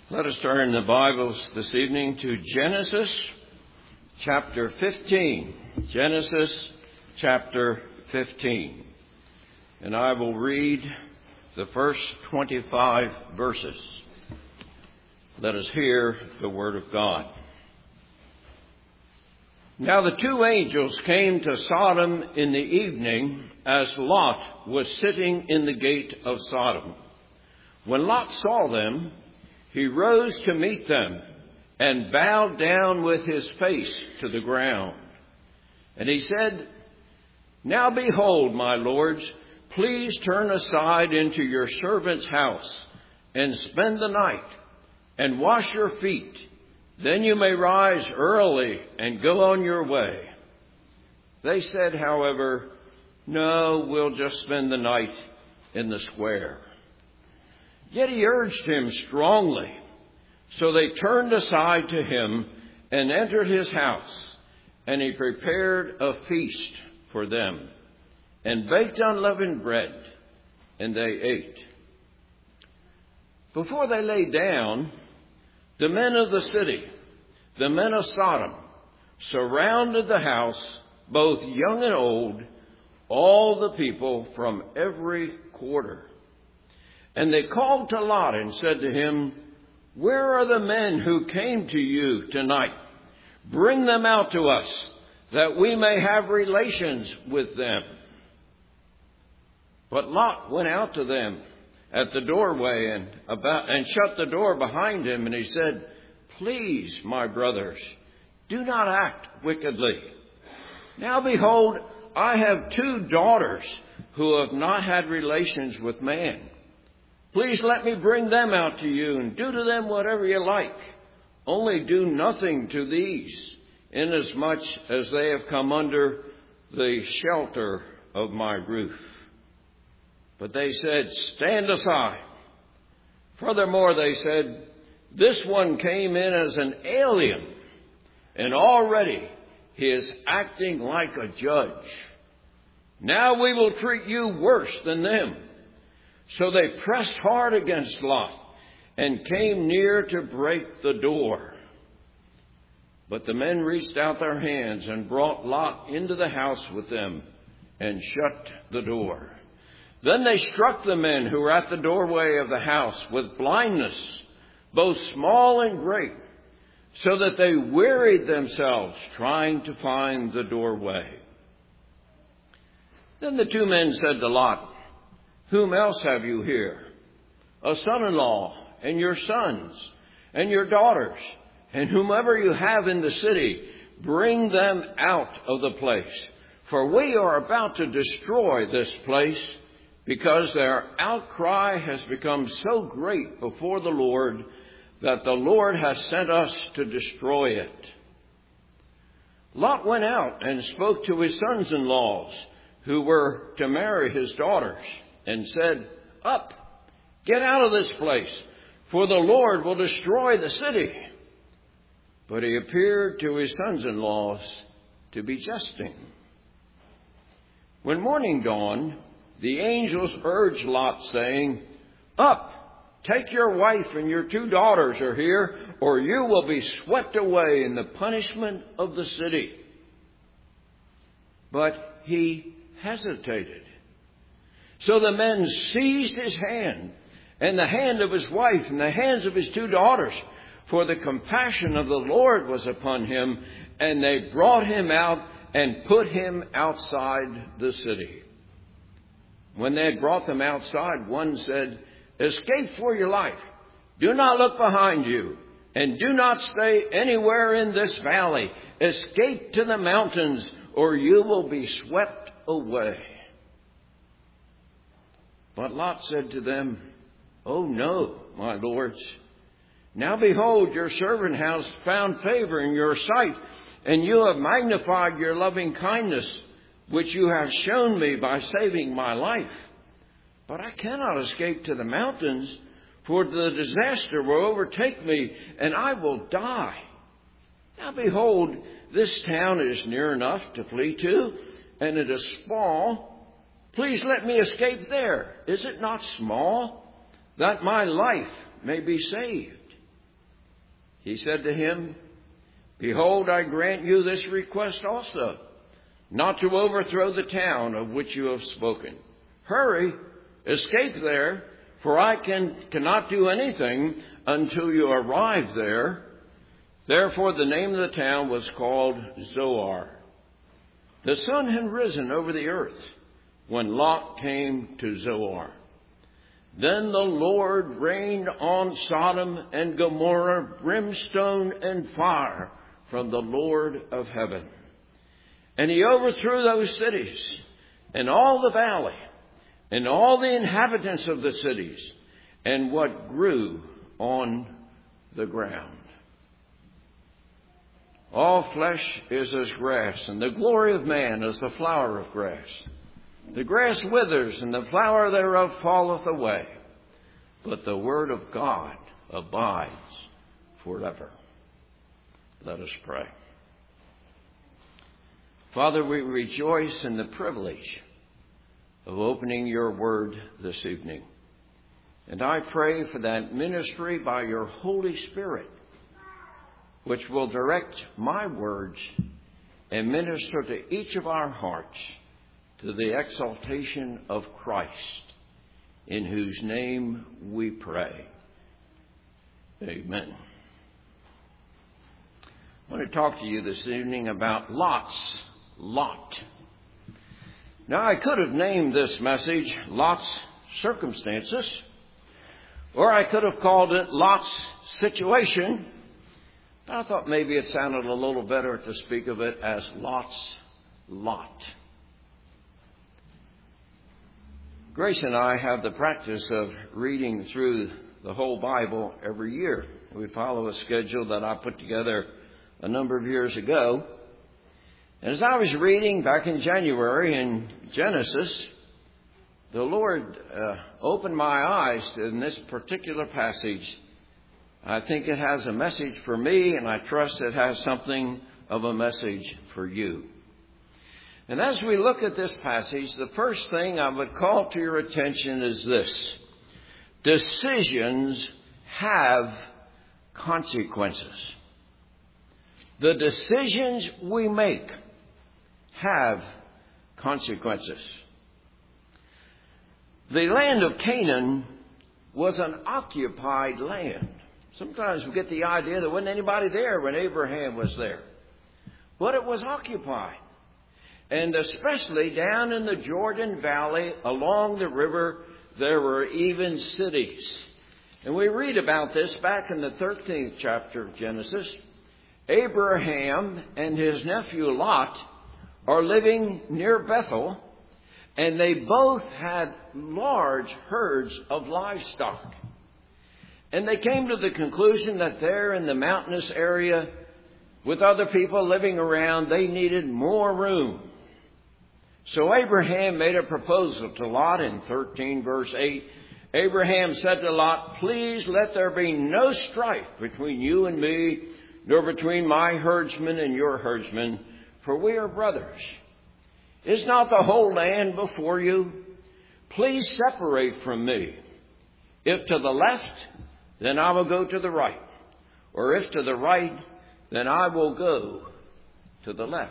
Let us turn the Bibles this evening to Genesis chapter 15. Genesis chapter 15. And I will read the first 25 verses. Let us hear the word of God. Now the two angels came to Sodom in the evening as Lot was sitting in the gate of Sodom. When Lot saw them, he rose to meet them and bowed down with his face to the ground. And he said, "Now behold, my lords, please turn aside into your servant's house and spend the night and wash your feet. Then you may rise early and go on your way." They said, however, "No, we'll just spend the night in the square." Yet he urged him strongly. So they turned aside to him and entered his house, and he prepared a feast for them and baked unleavened bread, and they ate. Before they lay down, the men of the city, the men of Sodom, surrounded the house, both young and old, all the people from every quarter. And they called to Lot and said to him, "Where are the men who came to you tonight? Bring them out to us, that we may have relations with them." But Lot went out to them at the doorway and shut the door behind him, and he said, "Please, my brothers, do not act wickedly. Now behold, I have two daughters who have not had relations with man. Please let me bring them out to you and do to them whatever you like. Only do nothing to these, inasmuch as they have come under the shelter of my roof." But they said, "Stand aside." Furthermore, they said, "This one came in as an alien, and already he is acting like a judge. Now we will treat you worse than them." So they pressed hard against Lot and came near to break the door. But the men reached out their hands and brought Lot into the house with them and shut the door. Then they struck the men who were at the doorway of the house with blindness, both small and great, so that they wearied themselves trying to find the doorway. Then the two men said to Lot, "Whom else have you here? A son-in-law and your sons and your daughters, and whomever you have in the city, bring them out of the place. For we are about to destroy this place, because their outcry has become so great before the Lord that the Lord has sent us to destroy it." Lot went out and spoke to his sons-in-laws who were to marry his daughters, and said, "Up, get out of this place, for the Lord will destroy the city." But he appeared to his sons-in-laws to be jesting. When morning dawned, the angels urged Lot, saying, "Up, take your wife and your two daughters are here, or you will be swept away in the punishment of the city." But he hesitated. So the men seized his hand and the hand of his wife and the hands of his two daughters, for the compassion of the Lord was upon him, and they brought him out and put him outside the city. When they had brought them outside, one said, "Escape for your life. Do not look behind you, and do not stay anywhere in this valley. Escape to the mountains, or you will be swept away." But Lot said to them, "Oh no, my lords. Now behold, your servant has found favor in your sight, and you have magnified your loving kindness, which you have shown me by saving my life. But I cannot escape to the mountains, for the disaster will overtake me, and I will die. Now behold, this town is near enough to flee to, and it is small. Please let me escape there. Is it not small, that my life may be saved?" He said to him, Behold, I grant you this request also, not to overthrow the town of which you have spoken. Hurry, escape there, for I cannot do anything until you arrive there. Therefore the name of the town was called Zoar. The sun had risen over the earth when Lot came to Zoar. Then the Lord rained on Sodom and Gomorrah brimstone and fire from the Lord of heaven. And he overthrew those cities and all the valley and all the inhabitants of the cities and what grew on the ground. All flesh is as grass, and the glory of man is the flower of grass. The grass withers, and the flower thereof falleth away. But the word of God abides forever. Let us pray. Father, we rejoice in the privilege of opening your word this evening. And I pray for that ministry by your Holy Spirit, which will direct my words and minister to each of our hearts to the exaltation of Christ, in whose name we pray. Amen. I want to talk to you this evening about Lot's Lot. Now, I could have named this message Lot's Circumstances, or I could have called it Lot's Situation. But I thought maybe it sounded a little better to speak of it as Lot's Lot. Grace and I have the practice of reading through the whole Bible every year. We follow a schedule that I put together a number of years ago. And as I was reading back in January in Genesis, the Lord opened my eyes in this particular passage. I think it has a message for me, and I trust it has something of a message for you. And as we look at this passage, the first thing I would call to your attention is this: decisions have consequences. The decisions we make have consequences. The land of Canaan was an occupied land. Sometimes we get the idea there wasn't anybody there when Abraham was there. But it was occupied. And especially down in the Jordan Valley, along the river, there were even cities. And we read about this back in the 13th chapter of Genesis. Abraham and his nephew Lot are living near Bethel, and they both had large herds of livestock. And they came to the conclusion that there in the mountainous area, with other people living around, they needed more room. So Abraham made a proposal to Lot in 13 verse 8. Abraham said to Lot, Please let there be no strife between you and me, nor between my herdsmen and your herdsmen, for we are brothers. Is not the whole land before you? Please separate from me. If to the left, then I will go to the right. Or if to the right, then I will go to the left.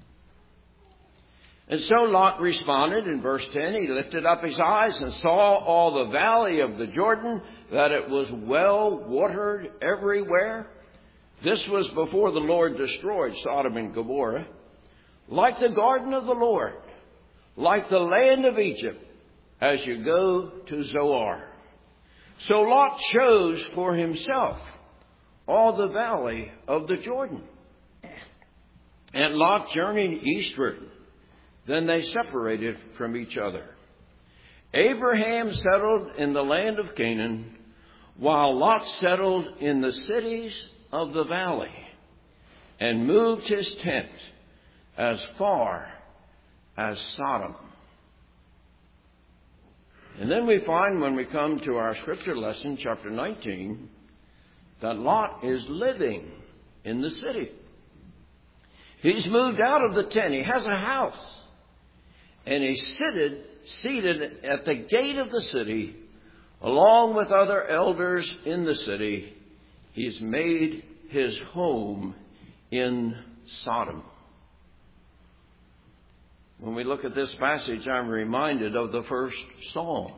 And so Lot responded in verse 10. He lifted up his eyes and saw all the valley of the Jordan, that it was well watered everywhere. This was before the Lord destroyed Sodom and Gomorrah. Like the garden of the Lord, like the land of Egypt, as you go to Zoar. So Lot chose for himself all the valley of the Jordan. And Lot journeyed eastward. Then they separated from each other. Abraham settled in the land of Canaan, while Lot settled in the cities of the valley and moved his tent as far as Sodom. And then we find when we come to our scripture lesson, chapter 19, that Lot is living in the city. He's moved out of the tent. He has a house. And he's seated at the gate of the city, along with other elders in the city. He's made his home in Sodom. When we look at this passage, I'm reminded of the first psalm.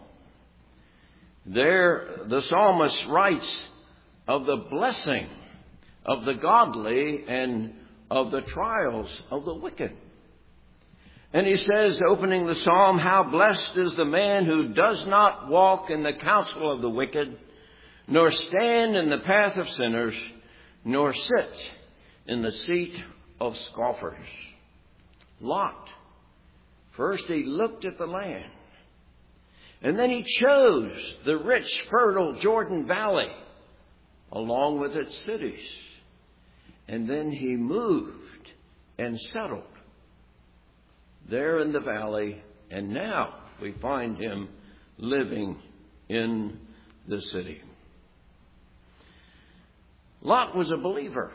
There, the psalmist writes of the blessing of the godly and of the trials of the wicked. And he says, opening the psalm, "How blessed is the man who does not walk in the counsel of the wicked, nor stand in the path of sinners, nor sit in the seat of scoffers." Lot, first he looked at the land, and then he chose the rich, fertile Jordan Valley, along with its cities. And then he moved and settled there in the valley, and now we find him living in the city. Lot was a believer.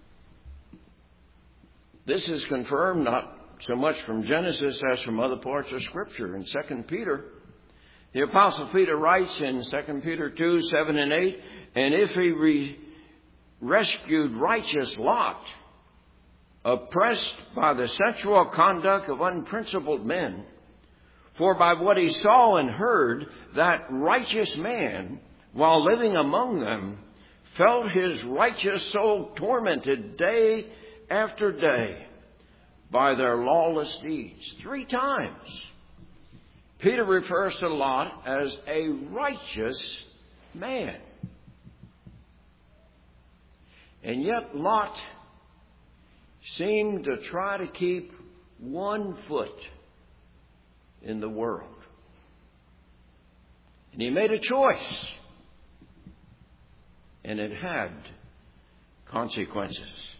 This is confirmed not so much from Genesis as from other parts of Scripture. In 2 Peter, the Apostle Peter writes in 2 Peter 2, 7 and 8, "And if he rescued righteous Lot, oppressed by the sensual conduct of unprincipled men, for by what he saw and heard, that righteous man, while living among them, felt his righteous soul tormented day after day by their lawless deeds." 3 times Peter refers to Lot as a righteous man. And yet Lot seemed to try to keep one foot in the world. And he made a choice, and it had consequences.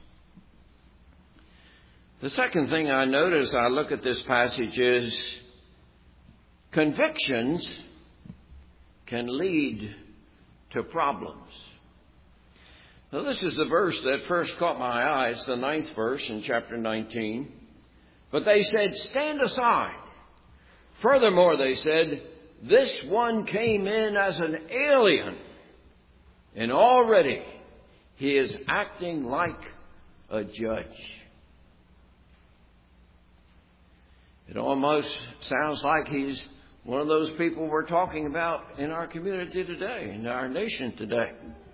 The second thing I notice as I look at this passage is convictions can lead to problems. Now, this is the verse that first caught my eye. It's the 9th verse in chapter 19. "But they said, 'Stand aside.' Furthermore, they said, 'This one came in as an alien, and already he is acting like a judge.'" It almost sounds like he's one of those people we're talking about in our community today, in our nation today.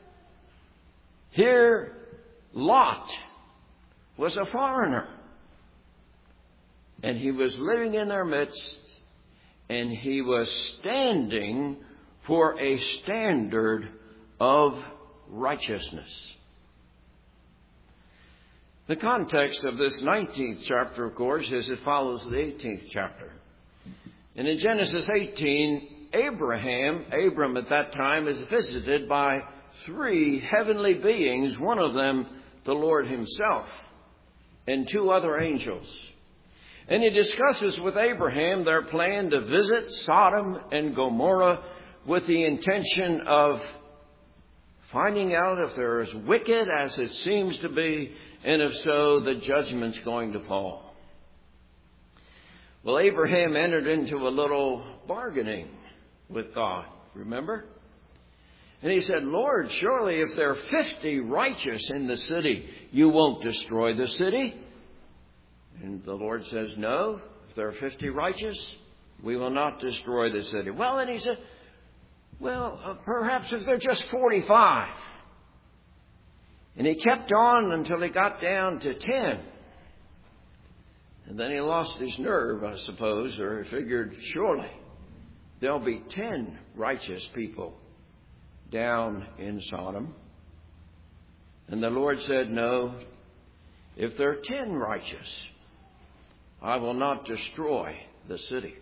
Here, Lot was a foreigner, and he was living in their midst, and he was standing for a standard of righteousness. The context of this 19th chapter, of course, is it follows the 18th chapter. And in Genesis 18, Abram at that time is visited by 3 heavenly beings, one of them the Lord himself, and 2 other angels. And he discusses with Abraham their plan to visit Sodom and Gomorrah with the intention of finding out if they're as wicked as it seems to be, and if so, the judgment's going to fall. Well, Abraham entered into a little bargaining with God, remember? And he said, "Lord, surely if there are 50 righteous in the city, you won't destroy the city." And the Lord says, "No, if there are 50 righteous, we will not destroy the city." Well, and he said, perhaps if there are just 45. And he kept on until he got down to 10. And then he lost his nerve, I suppose, or he figured, surely there'll be 10 righteous people down in Sodom. And the Lord said, "No, if there are 10 righteous, I will not destroy the city."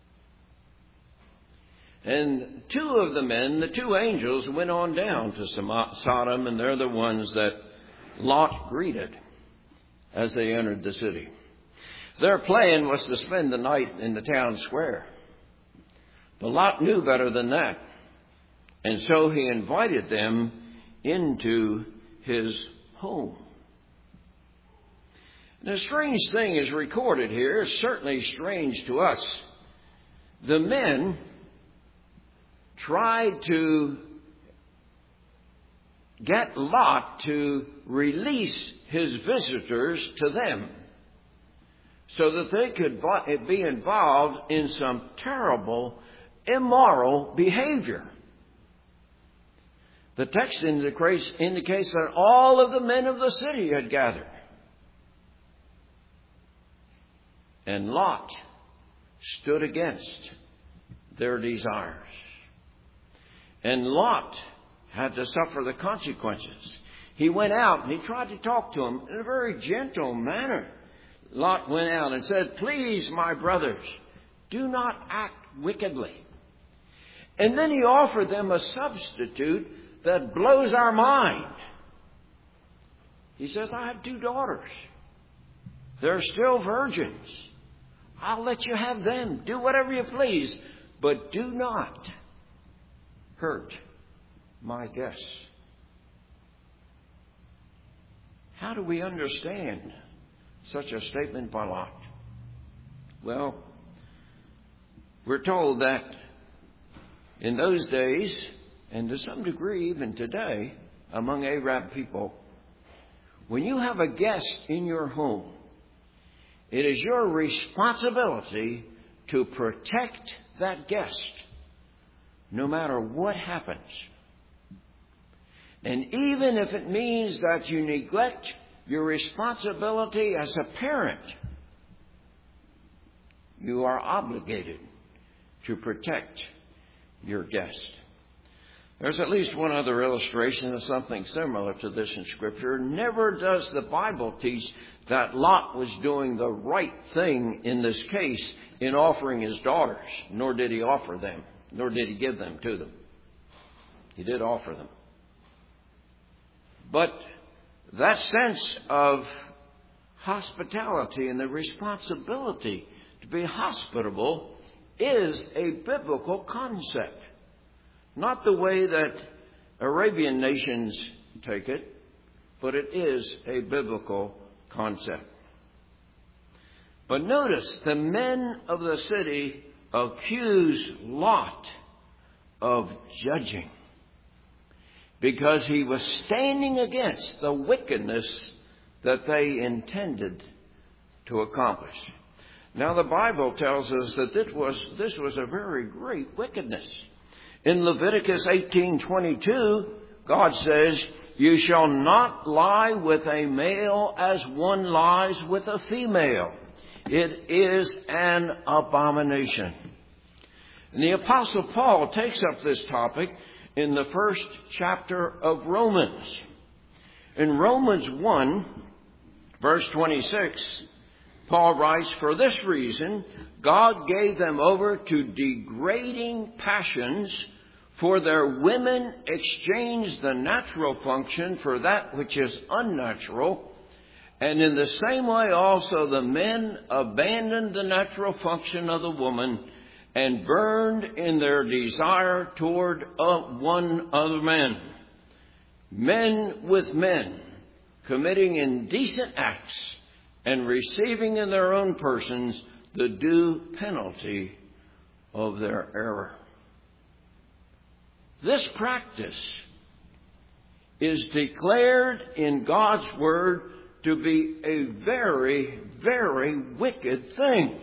And 2 of the men, the 2 angels, went on down to Sodom, and they're the ones that Lot greeted as they entered the city. Their plan was to spend the night in the town square. But Lot knew better than that. And so he invited them into his home. And a strange thing is recorded here, certainly strange to us. The men tried to get Lot to release his visitors to them so that they could be involved in some terrible, immoral behavior. The text indicates that all of the men of the city had gathered. And Lot stood against their desires. And Lot had to suffer the consequences. He went out and he tried to talk to them in a very gentle manner. Lot went out and said, "Please, my brothers, do not act wickedly." And then he offered them a substitute that blows our mind. He says, "I have 2 daughters. They're still virgins. I'll let you have them. Do whatever you please, but do not hurt my guests." How do we understand such a statement by Lot? Well, we're told that in those days, and to some degree even today, among Arab people, when you have a guest in your home, it is your responsibility to protect that guest, no matter what happens. And even if it means that you neglect your responsibility as a parent, you are obligated to protect your guest. There's at least one other illustration of something similar to this in Scripture. Never does the Bible teach that Lot was doing the right thing in this case in offering his daughters, nor did he offer them, nor did he give them to them. He did offer them. But that sense of hospitality and the responsibility to be hospitable is a biblical concept. Not the way that Arabian nations take it, but it is a biblical concept. But notice, the men of the city accuse Lot of judging, because he was standing against the wickedness that they intended to accomplish. Now, the Bible tells us that this was a very great wickedness. In Leviticus 18:22, God says, "You shall not lie with a male as one lies with a female. It is an abomination." And the Apostle Paul takes up this topic in the 1st chapter of Romans. In Romans 1, verse 26, Paul writes, "For this reason, God gave them over to degrading passions, for their women exchanged the natural function for that which is unnatural. And in the same way also the men abandoned the natural function of the woman and burned in their desire toward one other man. Men with men, committing indecent acts and receiving in their own persons the due penalty of their error." This practice is declared in God's Word to be a very, very wicked thing.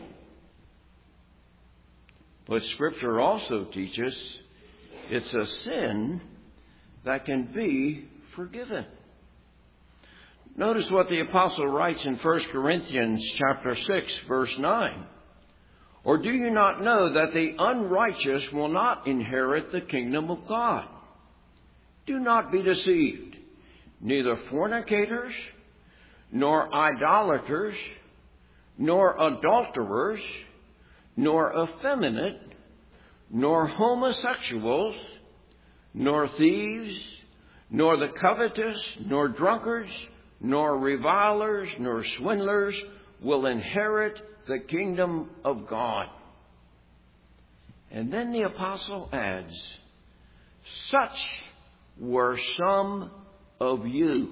But Scripture also teaches it's a sin that can be forgiven. Notice what the apostle writes in 1 Corinthians chapter 6, verse 9. "Or do you not know that the unrighteous will not inherit the kingdom of God? Do not be deceived. Neither fornicators, nor idolaters, nor adulterers, nor effeminate, nor homosexuals, nor thieves, nor the covetous, nor drunkards, nor revilers, nor swindlers will inherit the kingdom of God." And then the apostle adds, "Such were some of you."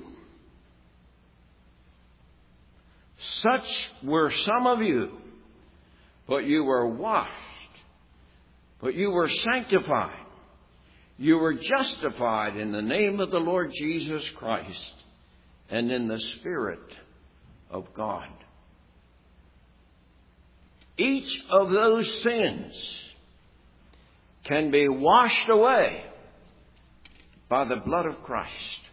Such were some of you, but you were washed, but you were sanctified, You were justified in the name of the Lord Jesus Christ and in the Spirit of God. Each of those sins can be washed away by the blood of Christ.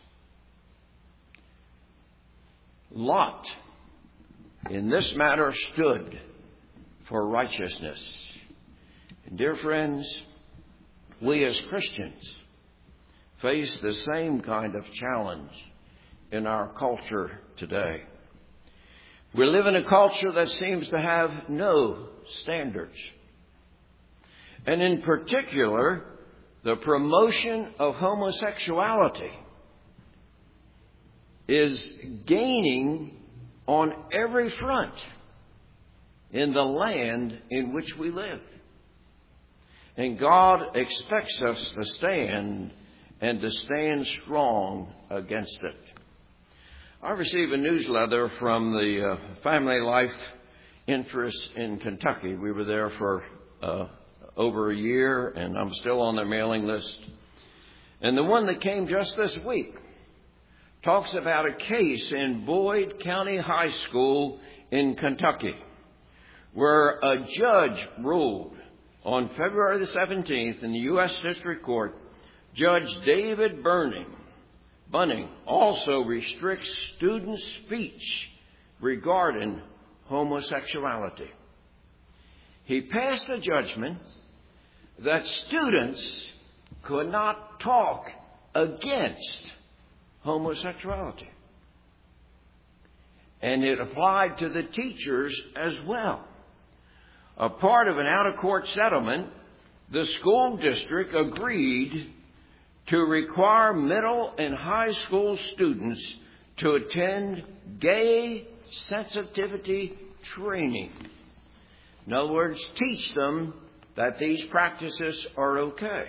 Lot, in this matter, stood for righteousness. And dear friends, we as Christians face the same kind of challenge in our culture today. We live in a culture that seems to have no standards. And in particular, the promotion of homosexuality is gaining on every front in the land in which we live. And God expects us to stand and to stand strong against it. I received a newsletter from the Family Life Interest in Kentucky. We were there for over a year, and I'm still on their mailing list. And the one that came just this week talks about a case in Boyd County High School in Kentucky, where a judge ruled on February the 17th in the U.S. District Court. Judge David Bunning also restricts student speech regarding homosexuality. He passed a judgment that students could not talk against homosexuality. And it applied to the teachers as well. A part of an out-of-court settlement, the school district agreed to require middle and high school students to attend gay sensitivity training. In other words, teach them that these practices are okay.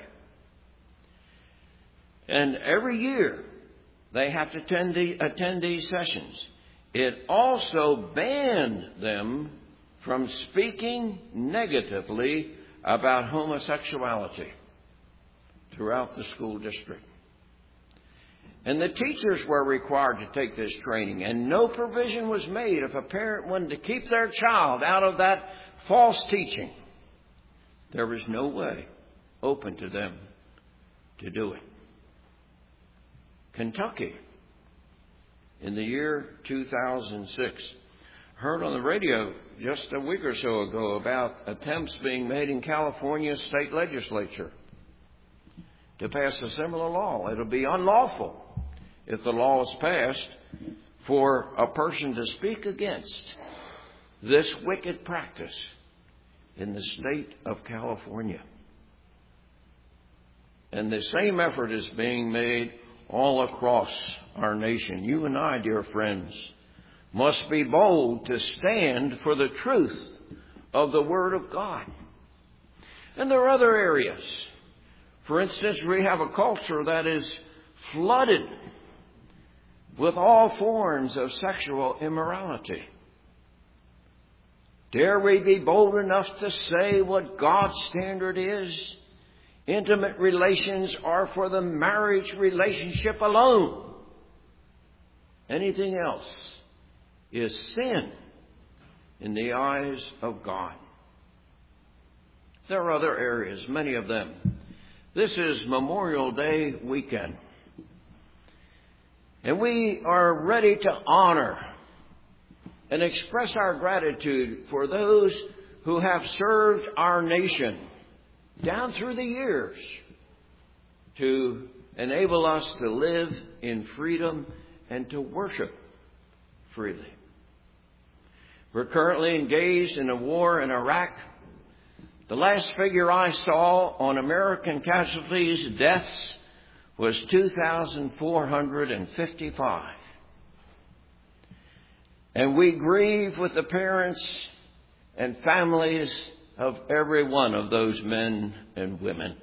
And every year they have to attend these sessions. It also banned them from speaking negatively about homosexuality throughout the school district. And the teachers were required to take this training, and no provision was made if a parent wanted to keep their child out of that false teaching. There was no way open to them to do it. Kentucky, in the year 2006, heard on the radio just a week or so ago about attempts being made in California's state legislature to pass a similar law. It'll be unlawful if the law is passed for a person to speak against this wicked practice in the state of California. And the same effort is being made all across our nation. You and I, dear friends, must be bold to stand for the truth of the Word of God. And there are other areas. For instance, we have a culture that is flooded with all forms of sexual immorality. Dare we be bold enough to say what God's standard is? Intimate relations are for the marriage relationship alone. Anything else is sin in the eyes of God. There are other areas, many of them. This is Memorial Day weekend. And we are ready to honor and express our gratitude for those who have served our nation down through the years to enable us to live in freedom and to worship freely. We're currently engaged in a war in Iraq. The last figure I saw on American casualties, deaths, was 2,455. And we grieve with the parents and families of every one of those men and women.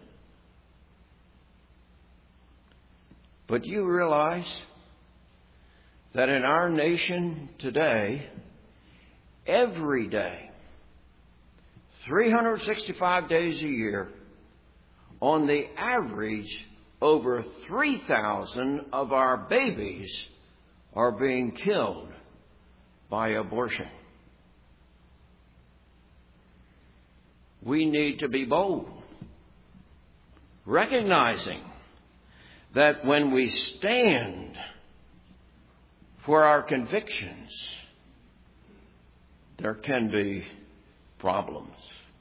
But you realize that in our nation today, every day, 365 days a year, on the average, over 3,000 of our babies are being killed by abortion. We need to be bold, recognizing that when we stand for our convictions, there can be problems.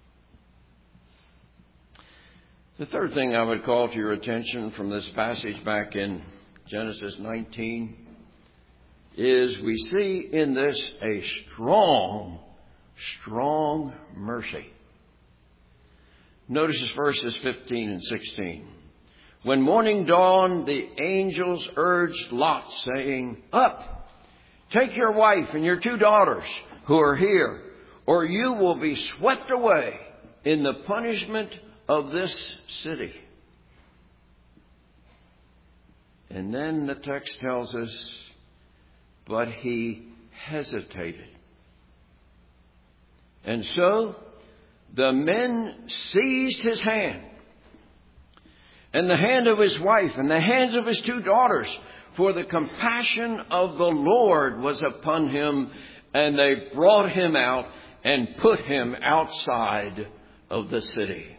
The third thing I would call to your attention from this passage back in Genesis 19 is we see in this a strong mercy. Notice verses 15 and 16. When morning dawned, the angels urged Lot, saying, "Up, take your wife and your 2 daughters who are here, or you will be swept away in the punishment of this city." And then the text tells us, but he hesitated. And so the men seized his hand, and the hand of his wife, and the hands of his 2 daughters, for the compassion of the Lord was upon him, and they brought him out and put him outside of the city.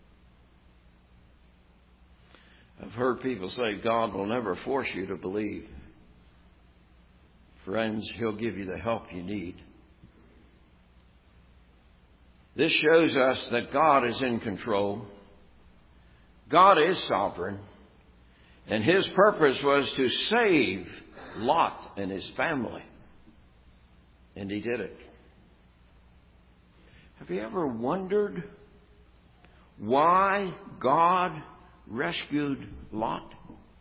I've heard people say God will never force you to believe. Friends, He'll give you the help you need. This shows us that God is in control. God is sovereign. And His purpose was to save Lot and his family. And He did it. Have you ever wondered why God rescued Lot?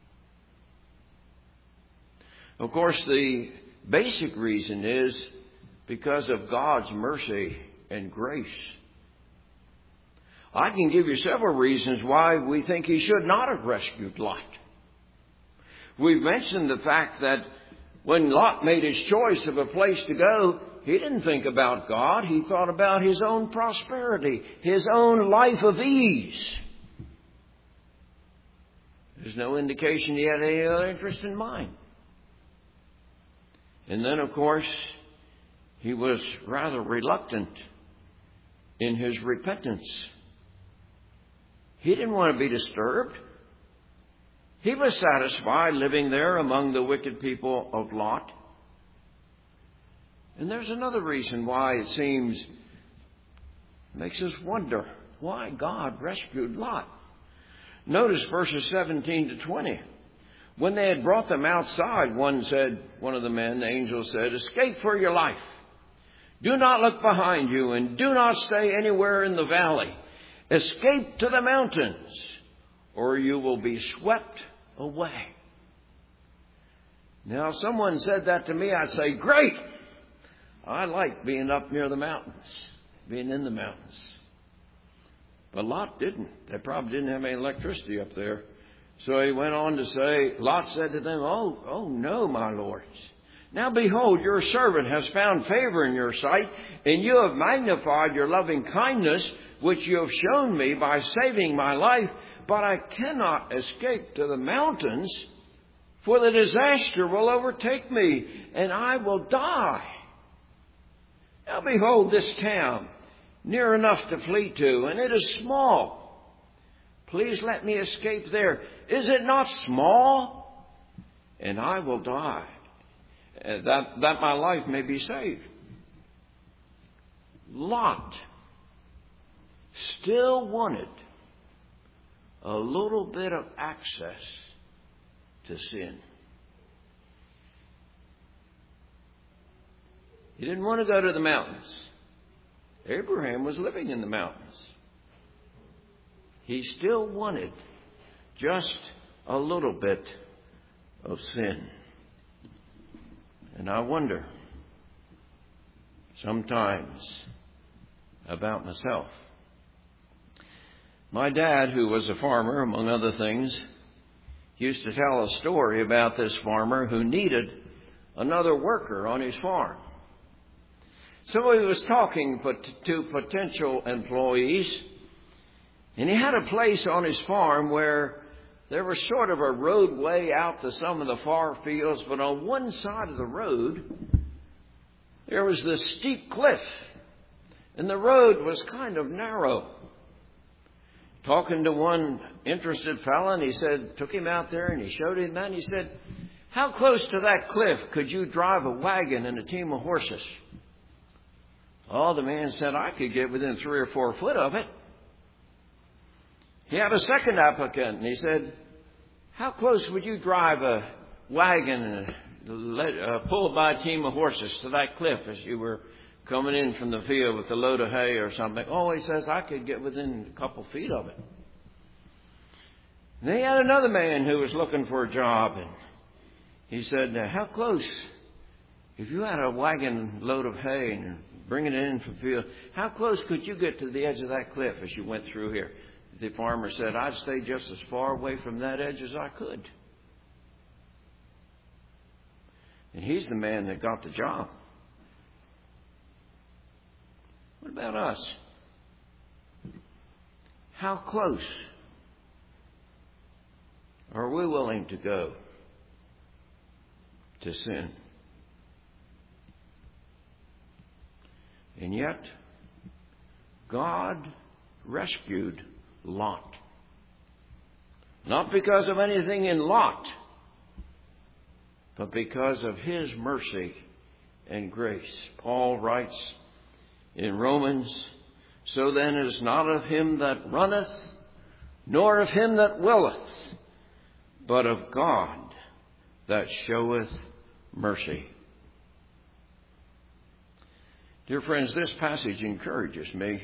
Of course, the basic reason is because of God's mercy and grace. I can give you several reasons why we think He should not have rescued Lot. We've mentioned the fact that when Lot made his choice of a place to go, he didn't think about God. He thought about his own prosperity, his own life of ease. There's no indication he had any other interest in mind. And then, of course, he was rather reluctant in his repentance. He didn't want to be disturbed. He was satisfied living there among the wicked people of Lot. And there's another reason why it makes us wonder why God rescued Lot. Notice verses 17 to 20. When they had brought them outside, one of the men, the angel said, "Escape for your life. Do not look behind you, and do not stay anywhere in the valley. Escape to the mountains, or you will be swept away." Now, if someone said that to me, I'd say, "Great! I like being up near the mountains, being in the mountains." But Lot didn't. They probably didn't have any electricity up there. So he went on to say, Lot said to them, Oh no, my lords. Now behold, your servant has found favor in your sight, and you have magnified your loving kindness, which you have shown me by saving my life. But I cannot escape to the mountains, for the disaster will overtake me, and I will die. Now behold, this town, near enough to flee to, and it is small. Please let me escape there. Is it not small? And I will die, that my life may be saved. Lot still wanted a little bit of access to sin. He didn't want to go to the mountains. Abraham was living in the mountains. He still wanted just a little bit of sin. And I wonder sometimes about myself. My dad, who was a farmer, among other things, used to tell a story about this farmer who needed another worker on his farm. So he was talking to potential employees, And he had a place on his farm where there was sort of a roadway out to some of the far fields, but on one side of the road, there was this steep cliff, and the road was kind of narrow. Talking to one interested fellow, and he said, took him out there and he showed him that, and he said, how close to that cliff could you drive a wagon and a team of horses? Oh, the man said, I could get within 3 or 4 foot of it. He had a second applicant, and he said, how close would you drive a wagon and pulled by a team of horses to that cliff as you were coming in from the field with a load of hay or something? Oh, he says, I could get within a couple feet of it. And they had another man who was looking for a job, and he said, how close, if you had a wagon load of hay and bringing it in from the field, how close could you get to the edge of that cliff as you went through here? The farmer said, I'd stay just as far away from that edge as I could. And he's the man that got the job. What about us? How close are we willing to go to sin? And yet, God rescued Lot. Not because of anything in Lot, but because of His mercy and grace. Paul writes in Romans, so then it is not of him that runneth, nor of him that willeth, but of God that showeth mercy. Dear friends, this passage encourages me.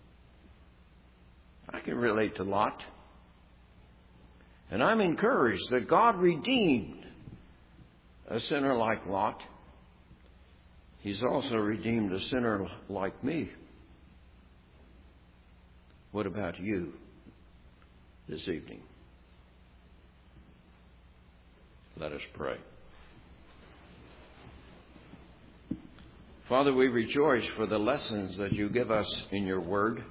I can relate to Lot. And I'm encouraged that God redeemed a sinner like Lot. He's also redeemed a sinner like me. What about you this evening? Let us pray. Father, we rejoice for the lessons that you give us in your word.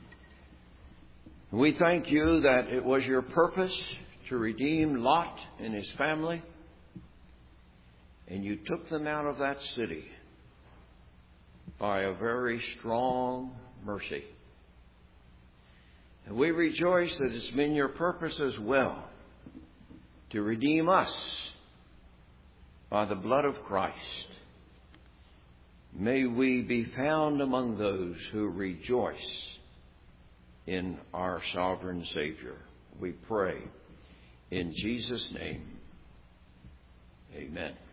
We thank you that it was your purpose to redeem Lot and his family, and you took them out of that city by a very strong mercy. And we rejoice that it's been your purpose as well to redeem us by the blood of Christ. May we be found among those who rejoice in our sovereign Savior. We pray in Jesus' name. Amen.